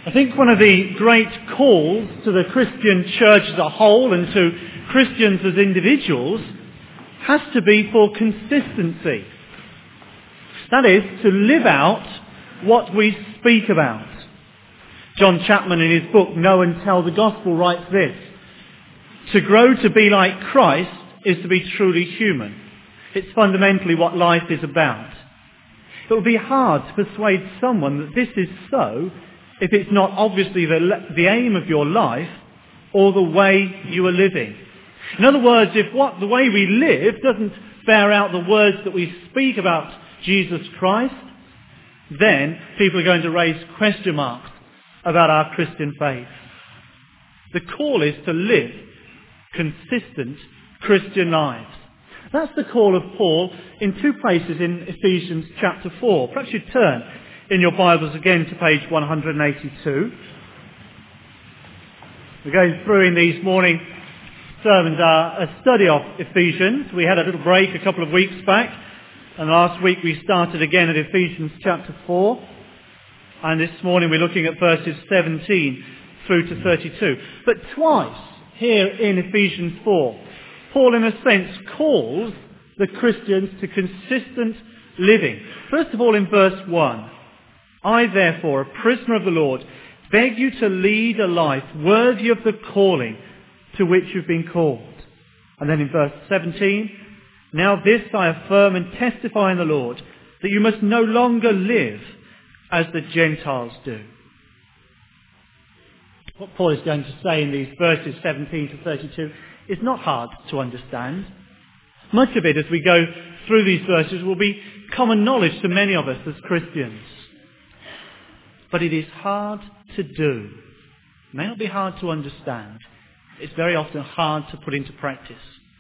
I think one of the great calls to the Christian church as a whole and to Christians as individuals has to be for consistency. That is, to live out what we speak about. John Chapman, in his book Know and Tell the Gospel, writes this: to grow to be like Christ is to be truly human. It's fundamentally what life is about. It will be hard to persuade someone that this is so if it's not obviously the aim of your life or the way you are living. In other words, if the way we live doesn't bear out the words that we speak about Jesus Christ, then people are going to raise question marks about our Christian faith. The call is to live consistent Christian lives. That's the call of Paul in two places in Ephesians chapter 4. Perhaps you turn in your Bibles again to page 182. We're going through in these morning sermons a study of Ephesians. We had a little break a couple of weeks back, and last week we started again at Ephesians chapter 4. And this morning we're looking at verses 17 through to 32. But twice here in Ephesians 4, Paul in a sense calls the Christians to consistent living. First of all in verse 1, I therefore, a prisoner of the Lord, beg you to lead a life worthy of the calling to which you've been called. And then in verse 17, now this I affirm and testify in the Lord, that you must no longer live as the Gentiles do. What Paul is going to say in these verses 17 to 32 is not hard to understand. Much of it, as we go through these verses, will be common knowledge to many of us as Christians. But it is hard to do. It may not be hard to understand. It's very often hard to put into practice.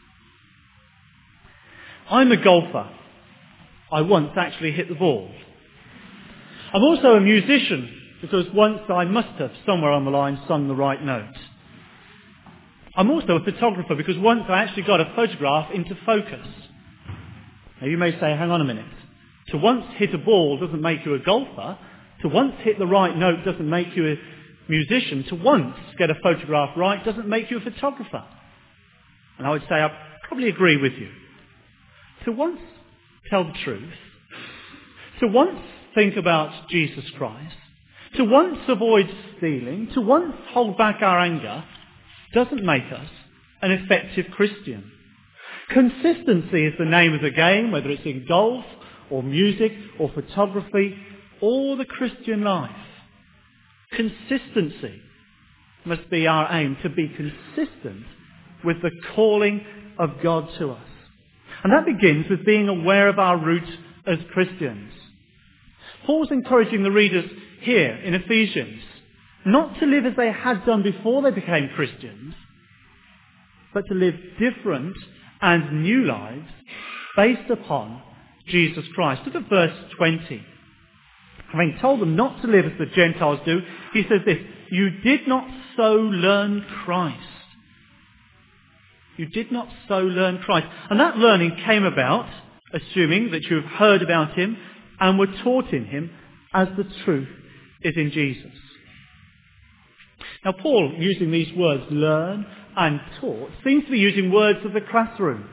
I'm a golfer. I once actually hit the ball. I'm also a musician, because once I must have, somewhere on the line, sung the right note. I'm also a photographer, because once I actually got a photograph into focus. Now you may say, hang on a minute. To once hit a ball doesn't make you a golfer. To once hit the right note doesn't make you a musician. To once get a photograph right doesn't make you a photographer. And I would say I probably agree with you. To once tell the truth, to once think about Jesus Christ, to once avoid stealing, to once hold back our anger, doesn't make us an effective Christian. Consistency is the name of the game, whether it's in golf or music or photography or the Christian life. Consistency must be our aim, to be consistent with the calling of God to us. And that begins with being aware of our roots as Christians. Paul's encouraging the readers here in Ephesians not to live as they had done before they became Christians, but to live different and new lives based upon Jesus Christ. Look at verse 20. Having told them not to live as the Gentiles do, he says this: you did not so learn Christ. You did not so learn Christ. And that learning came about, assuming that you have heard about him and were taught in him, as the truth is in Jesus. Now Paul, using these words, learn and taught, seems to be using words of the classroom.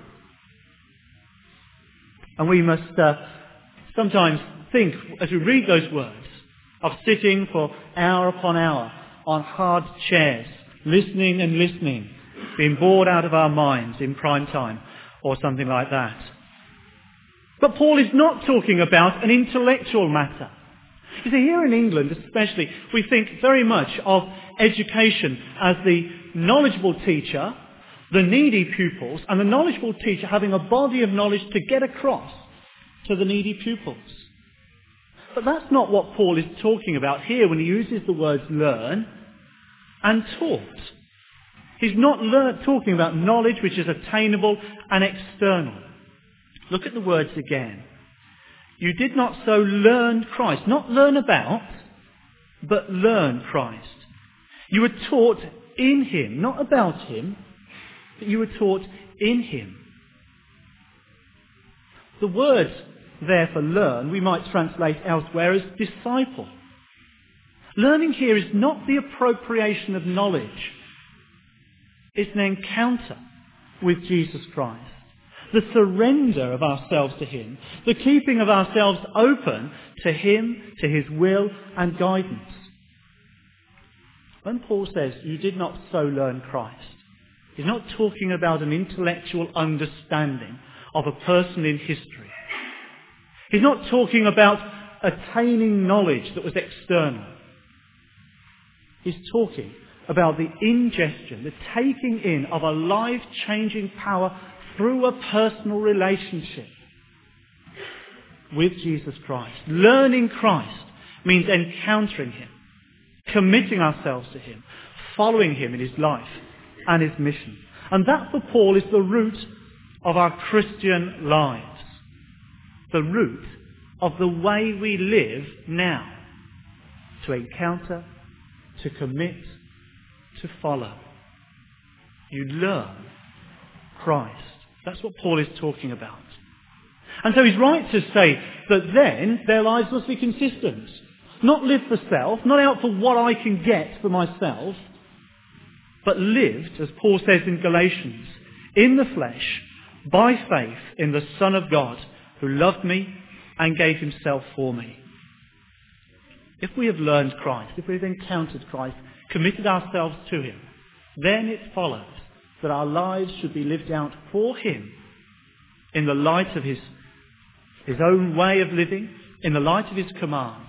And we must sometimes think, as we read those words, of sitting for hour upon hour on hard chairs, listening and listening, being bored out of our minds in prime time or something like that. But Paul is not talking about an intellectual matter. You see, here in England especially, we think very much of education as the knowledgeable teacher, the needy pupils, and the knowledgeable teacher having a body of knowledge to get across to the needy pupils. But that's not what Paul is talking about here when he uses the words learn and taught. He's not talking about knowledge which is attainable and external. Look at the words again. You did not so learn Christ. Not learn about, but learn Christ. You were taught in him, not about him, but you were taught in him. The word there for learn, we might translate elsewhere as disciple. Learning here is not the appropriation of knowledge. It's an encounter with Jesus Christ. The surrender of ourselves to him. The keeping of ourselves open to him, to his will and guidance. When Paul says, you did not so learn Christ, he's not talking about an intellectual understanding of a person in history. He's not talking about attaining knowledge that was external. He's talking about the ingestion, the taking in of a life-changing power through a personal relationship with Jesus Christ. Learning Christ means encountering him, committing ourselves to him, following him in his life and his mission. And that for Paul is the root of our Christian lives. The root of the way we live now. To encounter, to commit, to follow. You learn Christ. That's what Paul is talking about. And so he's right to say that then their lives must be consistent. Not live for self, not out for what I can get for myself, but lived, as Paul says in Galatians, in the flesh, by faith in the Son of God, who loved me and gave himself for me. If we have learned Christ, if we've encountered Christ, committed ourselves to him, then it follows that our lives should be lived out for him in the light of his own way of living, in the light of his commands.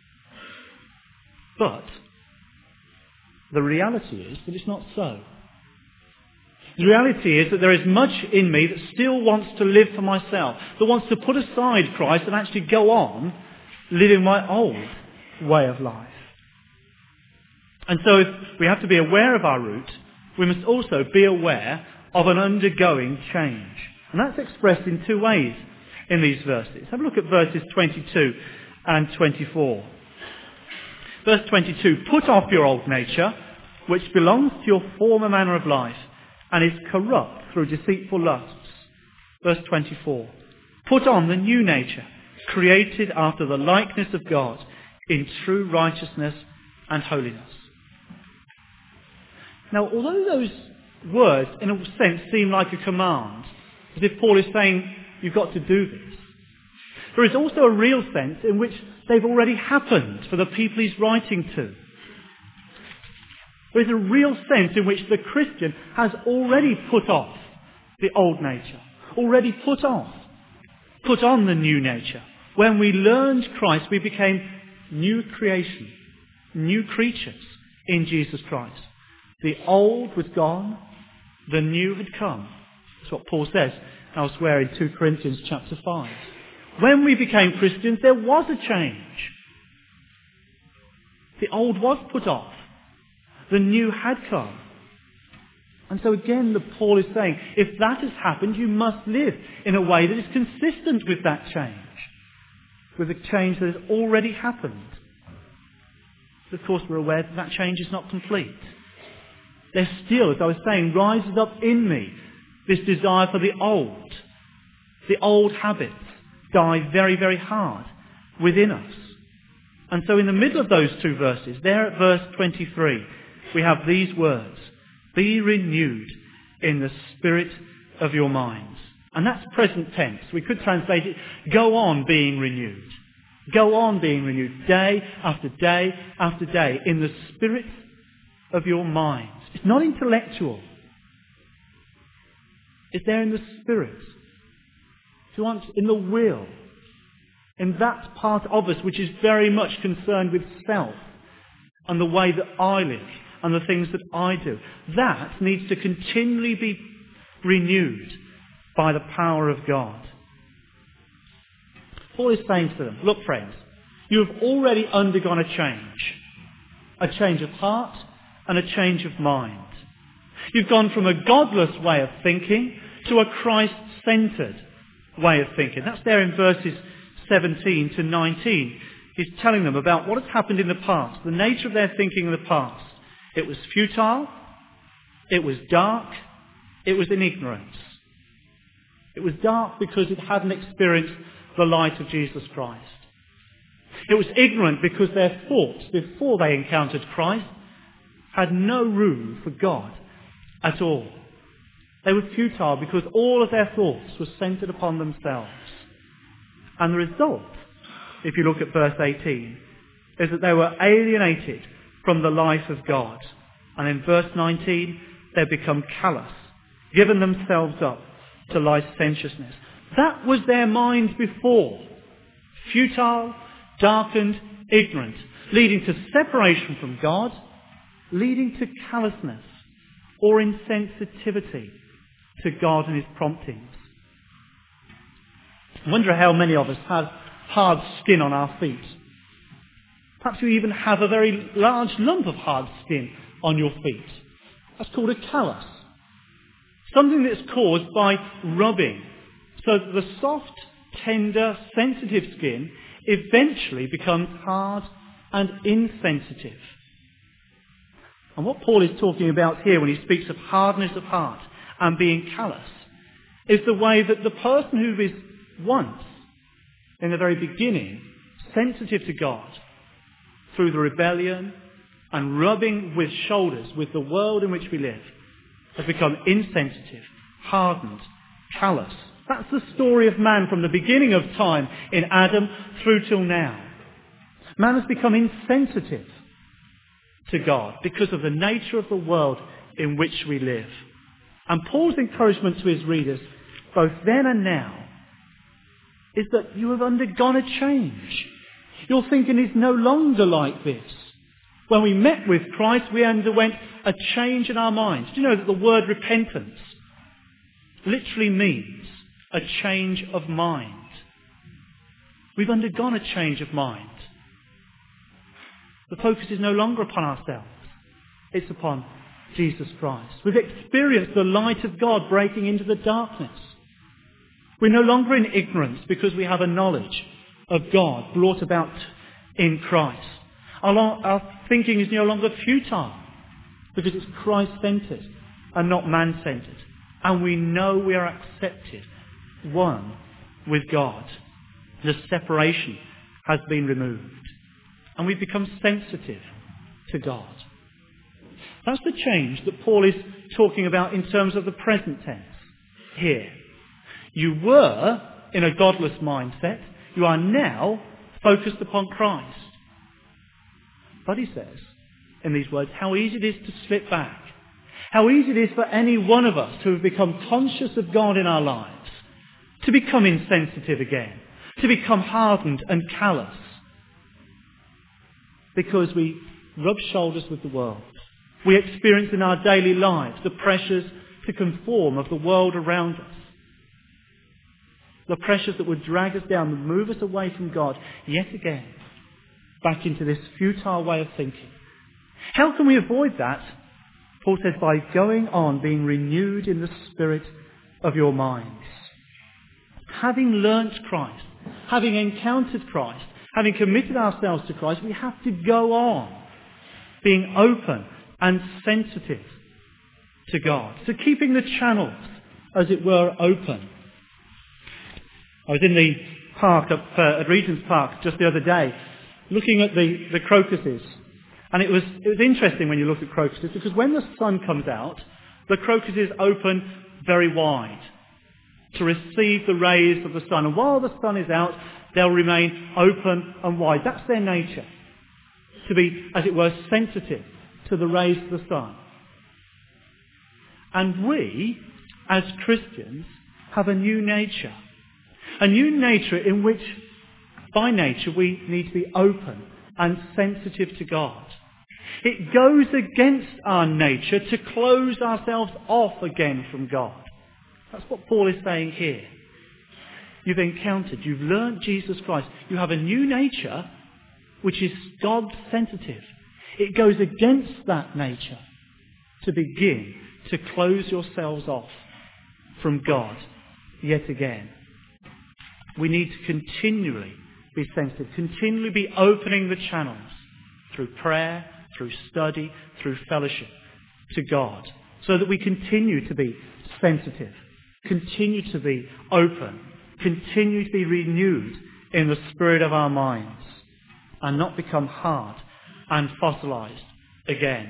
But the reality is that it's not so. The reality is that there is much in me that still wants to live for myself, that wants to put aside Christ and actually go on living my old way of life. And so if we have to be aware of our root, we must also be aware of an undergoing change. And that's expressed in two ways in these verses. Have a look at verses 22 and 24. Verse 22, put off your old nature, which belongs to your former manner of life, and is corrupt through deceitful lusts. Verse 24, put on the new nature, created after the likeness of God, in true righteousness and holiness. Now, although those words, in a sense, seem like a command, as if Paul is saying, you've got to do this, there is also a real sense in which they've already happened for the people he's writing to. There is a real sense in which the Christian has already put off the old nature, already put on the new nature. When we learned Christ, we became new creation, new creatures in Jesus Christ. The old was gone, the new had come. That's what Paul says elsewhere in 2 Corinthians chapter 5. When we became Christians, there was a change. The old was put off. The new had come. And so again, Paul is saying, if that has happened, you must live in a way that is consistent with that change. With a change that has already happened. But of course, we're aware that that change is not complete. There still, as I was saying, rises up in me this desire for the old. The old habits die very, very hard within us. And so in the middle of those two verses, there at verse 23, we have these words, be renewed in the spirit of your minds. And that's present tense. We could translate it, go on being renewed. Go on being renewed day after day after day in the spirit of your minds. It's not intellectual. It's there in the spirit. If you want, in the will. In that part of us which is very much concerned with self and the way that I live and the things that I do. That needs to continually be renewed by the power of God. Paul is saying to them, look friends, you have already undergone a change of heart and a change of mind. You've gone from a godless way of thinking to a Christ-centered way of thinking. That's there in verses 17 to 19. He's telling them about what has happened in the past, the nature of their thinking in the past. It was futile, it was dark, it was in ignorance. It was dark because it hadn't experienced the light of Jesus Christ. It was ignorant because their thoughts, before they encountered Christ, had no room for God at all. They were futile because all of their thoughts were centered upon themselves. And the result, if you look at verse 18, is that they were alienated from the life of God. And in verse 19, they become callous, given themselves up to licentiousness. That was their minds before. Futile, darkened, ignorant, leading to separation from God, leading to callousness or insensitivity to God and his promptings. I wonder how many of us have hard skin on our feet. Perhaps you even have a very large lump of hard skin on your feet. That's called a callus. Something that's caused by rubbing. So that the soft, tender, sensitive skin eventually becomes hard and insensitive. And what Paul is talking about here when he speaks of hardness of heart and being callous is the way that the person who is once, in the very beginning, sensitive to God through the rebellion and rubbing with shoulders with the world in which we live, has become insensitive, hardened, callous. That's the story of man from the beginning of time in Adam through till now. Man has become insensitive to God because of the nature of the world in which we live. And Paul's encouragement to his readers, both then and now, is that you have undergone a change. Your thinking is no longer like this. When we met with Christ, we underwent a change in our minds. Do you know that the word repentance literally means a change of mind? We've undergone a change of mind. The focus is no longer upon ourselves. It's upon Jesus Christ. We've experienced the light of God breaking into the darkness. We're no longer in ignorance because we have a knowledge of God brought about in Christ. Our thinking is no longer futile because it's Christ-centered and not man-centered. And we know we are accepted, one with God. The separation has been removed. And we've become sensitive to God. That's the change that Paul is talking about in terms of the present tense here. You were in a godless mindset. You are now focused upon Christ. But he says, in these words, how easy it is to slip back. How easy it is for any one of us who have become conscious of God in our lives to become insensitive again, to become hardened and callous. Because we rub shoulders with the world. We experience in our daily lives the pressures to conform of the world around us. The pressures that would drag us down and move us away from God yet again, back into this futile way of thinking. How can we avoid that? Paul says, by going on being renewed in the spirit of your minds. Having learnt Christ, having encountered Christ, having committed ourselves to Christ, we have to go on being open and sensitive to God. So keeping the channels, as it were, open. I was in the park up at Regent's Park just the other day, looking at the crocuses. And it was interesting when you look at crocuses, because when the sun comes out, the crocuses open very wide to receive the rays of the sun. And while the sun is out, they'll remain open and wide. That's their nature. To be, as it were, sensitive to the rays of the sun. And we, as Christians, have a new nature. A new nature in which, by nature, we need to be open and sensitive to God. It goes against our nature to close ourselves off again from God. That's what Paul is saying here. You've encountered, you've learnt Jesus Christ. You have a new nature which is God-sensitive. It goes against that nature to begin to close yourselves off from God yet again. We need to continually be sensitive, continually be opening the channels through prayer, through study, through fellowship to God, so that we continue to be sensitive, continue to be open, continue to be renewed in the spirit of our minds. and not become hard and fossilized again.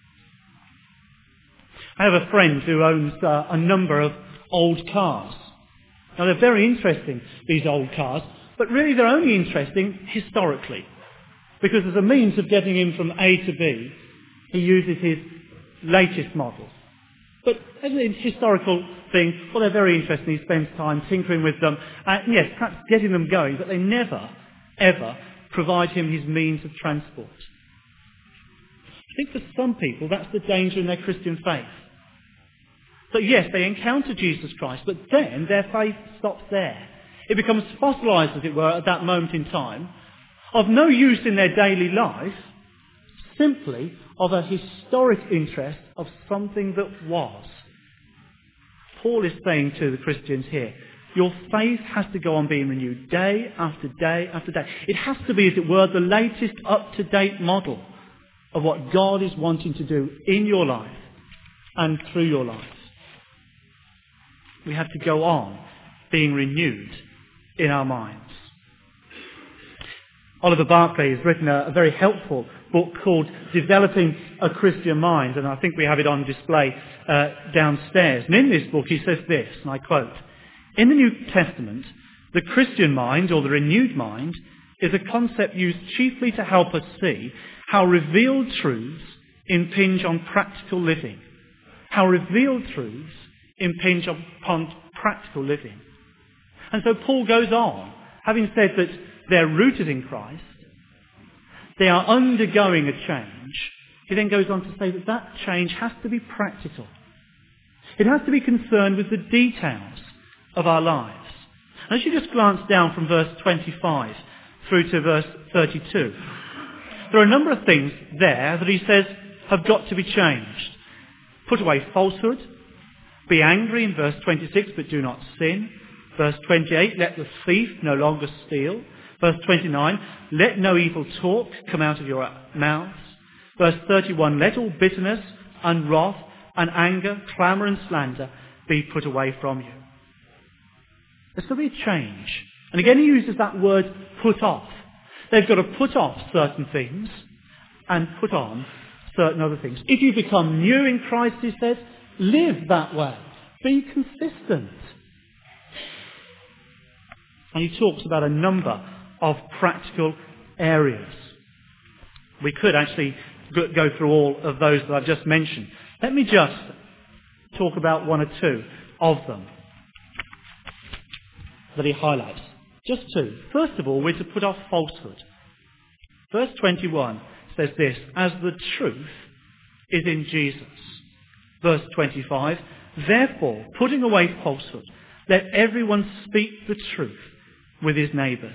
I have a friend who owns a number of old cars. Now they're very interesting, these old cars, but really they're only interesting historically, because as a means of getting him from A to B, he uses his latest models. But as a historical thing, well, they're very interesting. He spends time tinkering with them, and yes, perhaps getting them going, but they never, ever provide him his means of transport. I think for some people that's the danger in their Christian faith. That yes, they encounter Jesus Christ, but then their faith stops there. It becomes fossilized, as it were, at that moment in time, of no use in their daily life, simply of a historic interest of something that was. Paul is saying to the Christians here, your faith has to go on being renewed day after day after day. It has to be, as it were, the latest up-to-date model of what God is wanting to do in your life and through your life. We have to go on being renewed in our minds. Oliver Barclay has written a very helpful book called Developing a Christian Mind, and I think we have it on display downstairs. And in this book he says this, and I quote, "In the New Testament, the Christian mind, or the renewed mind, is a concept used chiefly to help us see how revealed truths impinge on practical living. How revealed truths impinge upon practical living." And so Paul goes on, having said that they're rooted in Christ, they are undergoing a change. He then goes on to say that that change has to be practical. It has to be concerned with the details of our lives. And as you just glance down from verse 25 through to verse 32, there are a number of things there that he says have got to be changed. Put away falsehood. Be angry in verse 26, but do not sin. Verse 28, let the thief no longer steal. Verse 29, let no evil talk come out of your mouths. Verse 31, let all bitterness and wrath and anger, clamour and slander be put away from you. There's got to be a change. And again he uses that word put off. They've got to put off certain things and put on certain other things. If you become new in Christ, he says, live that way. Be consistent. And he talks about a number of practical areas. We could actually go through all of those that I've just mentioned. Let me just talk about one or two of them that he highlights. Just two. First of all, we're to put off falsehood. Verse 21 says this, as the truth is in Jesus. Verse 25, therefore, putting away falsehood, let everyone speak the truth with his neighbours.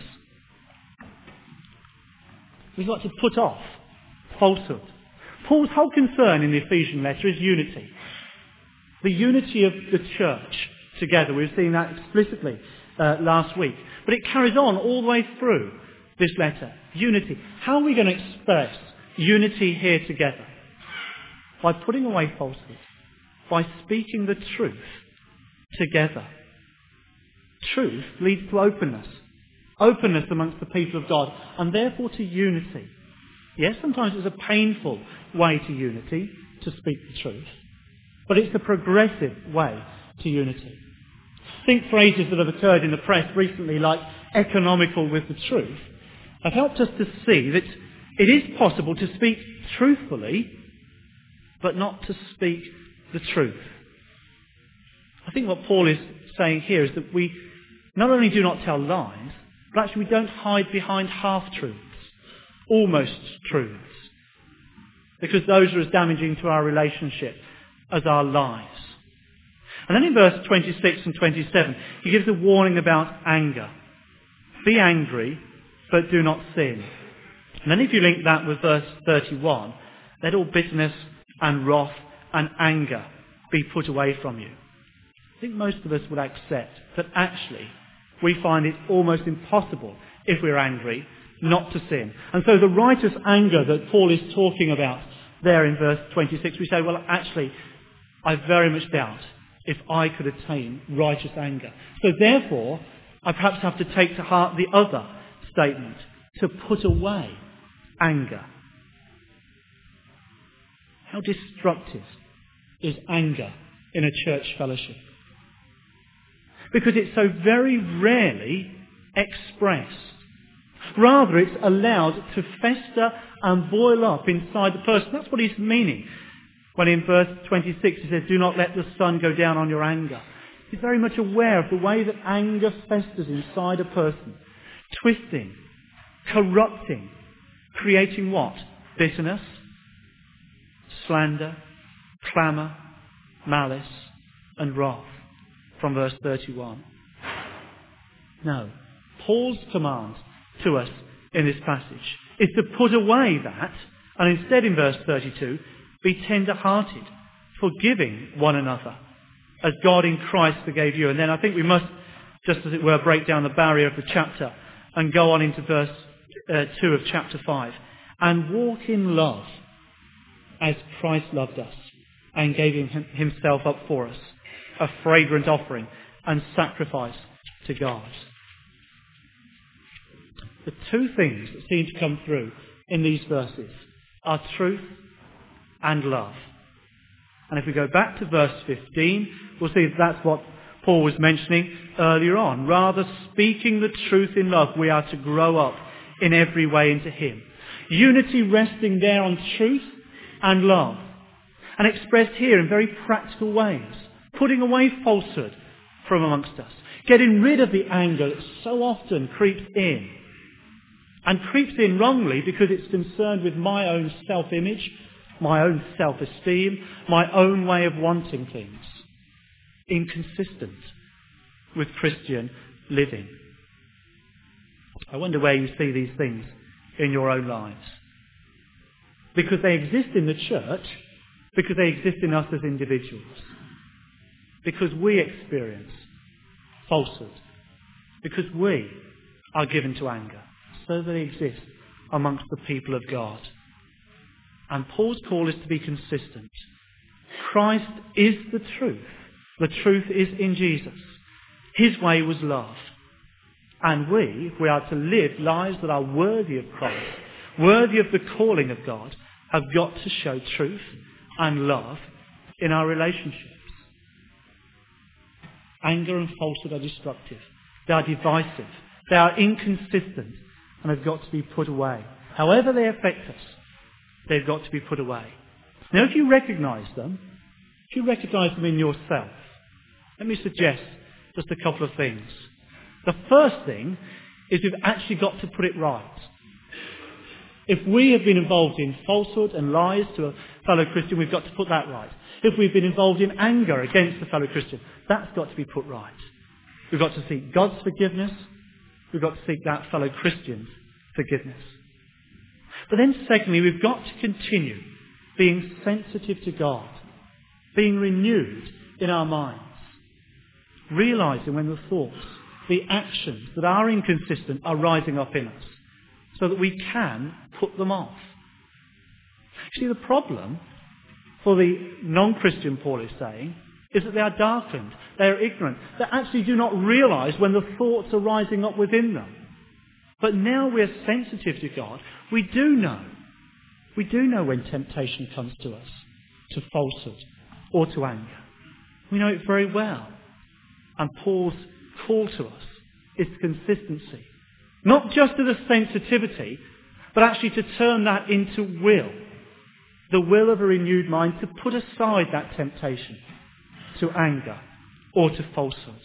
We've got to put off falsehood. Paul's whole concern in the Ephesian letter is unity. The unity of the church together. We've seen that explicitly last week. But it carries on all the way through this letter. Unity. How are we going to express unity here together? By putting away falsehood. By speaking the truth together. Truth leads to openness. Openness amongst the people of God, and therefore to unity. Yes, sometimes it's a painful way to unity, to speak the truth, but it's a progressive way to unity. Think phrases that have occurred in the press recently, like economical with the truth, have helped us to see that it is possible to speak truthfully, but not to speak the truth. I think what Paul is saying here is that we not only do not tell lies, but actually we don't hide behind half-truths, almost truths, because those are as damaging to our relationship as our lies. And then in verse 26 and 27, he gives a warning about anger. Be angry, but do not sin. And then if you link that with verse 31, let all bitterness and wrath and anger be put away from you. I think most of us would accept that actually we find it almost impossible, if we're angry, not to sin. And so the righteous anger that Paul is talking about there in verse 26, we say, well, actually, I very much doubt if I could attain righteous anger. So therefore, I perhaps have to take to heart the other statement. to put away anger. How destructive is anger in a church fellowship? Because it's so very rarely expressed. Rather, it's allowed to fester and boil up inside the person. That's what he's meaning when in verse 26 he says, do not let the sun go down on your anger. He's very much aware of the way that anger festers inside a person, twisting, corrupting, creating what? Bitterness, slander, clamour, malice, and wrath. From verse 31. No. Paul's command to us in this passage is to put away that, and instead in verse 32, be tender-hearted, forgiving one another, as God in Christ forgave you. And then I think we must, just as it were, break down the barrier of the chapter and go on into verse 2 of chapter 5. And walk in love as Christ loved us and gave himself up for us, a fragrant offering and sacrifice to God. The two things that seem to come through in these verses are truth and love. And if we go back to verse 15, we'll see that's what Paul was mentioning earlier on. Rather, speaking the truth in love, we are to grow up in every way into him. Unity resting there on truth and love, and expressed here in very practical ways. Putting away falsehood from amongst us. Getting rid of the anger that so often creeps in. And creeps in wrongly because it's concerned with my own self-image, my own self-esteem, my own way of wanting things. Inconsistent with Christian living. I wonder where you see these things in your own lives. Because they exist in the church, because they exist in us as individuals. Because we experience falsehood. Because we are given to anger. So they exist amongst the people of God. And Paul's call is to be consistent. Christ is the truth. The truth is in Jesus. His way was love. And we are to live lives that are worthy of Christ, worthy of the calling of God, have got to show truth and love in our relationships. Anger and falsehood are destructive. They are divisive. They are inconsistent and have got to be put away. However they affect us, they've got to be put away. Now, if you recognise them in yourself, let me suggest just a couple of things. The first thing is we've actually got to put it right. If we have been involved in falsehood and lies to a fellow Christian, we've got to put that right. If we've been involved in anger against a fellow Christian, that's got to be put right. We've got to seek God's forgiveness. We've got to seek that fellow Christian's forgiveness. But then secondly, we've got to continue being sensitive to God, being renewed in our minds, realising when the thoughts, the actions that are inconsistent are rising up in us, so that we can put them off. See, the problem for the non-Christian, Paul is saying, is that they are darkened, they are ignorant, they actually do not realise when the thoughts are rising up within them. But now we're sensitive to God, we do know when temptation comes to us, to falsehood or to anger. We know it very well. And Paul's call to us is consistency. Not just to the sensitivity, but actually to turn that into will. The will of a renewed mind to put aside that temptation to anger or to falsehood.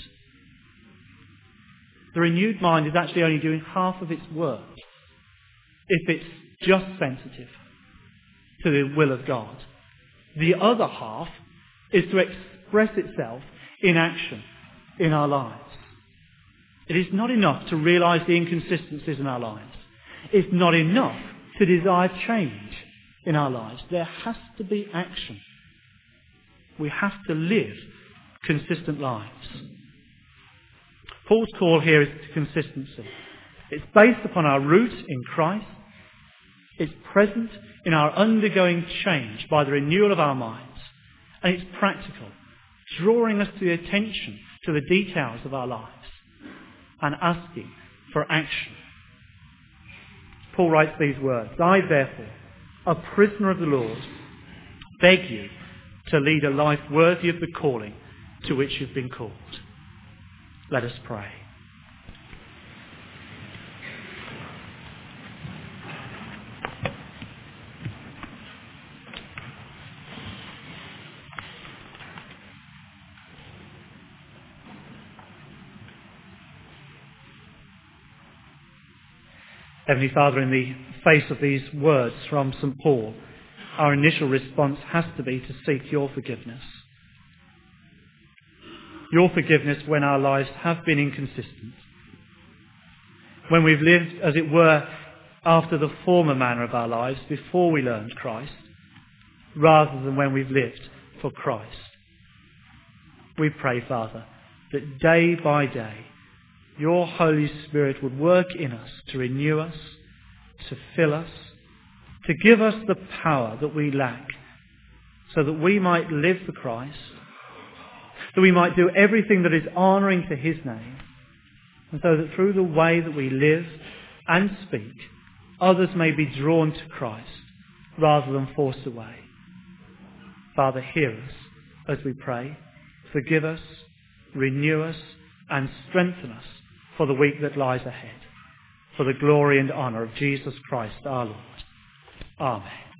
The renewed mind is actually only doing half of its work if it's just sensitive to the will of God. The other half is to express itself in action in our lives. It is not enough to realise the inconsistencies in our lives. It's not enough to desire change in our lives. There has to be action. We have to live consistent lives. Paul's call here is to consistency. It's based upon our root in Christ. It's present in our undergoing change by the renewal of our minds. And it's practical, drawing us to the attention to the details of our lives and asking for action. Paul writes these words, "I therefore, a prisoner of the Lord, beg you to lead a life worthy of the calling to which you've been called." Let us pray. Heavenly Father, in the face of these words from St. Paul, our initial response has to be to seek your forgiveness. Your forgiveness when our lives have been inconsistent. When we've lived, as it were, after the former manner of our lives before we learned Christ, rather than when we've lived for Christ. We pray, Father, that day by day your Holy Spirit would work in us to renew us, to fill us, to give us the power that we lack, so that we might live for Christ, that we might do everything that is honouring to his name, and so that through the way that we live and speak, others may be drawn to Christ rather than forced away. Father, hear us as we pray. Forgive us, renew us, and strengthen us for the week that lies ahead, for the glory and honour of Jesus Christ our Lord. Amen.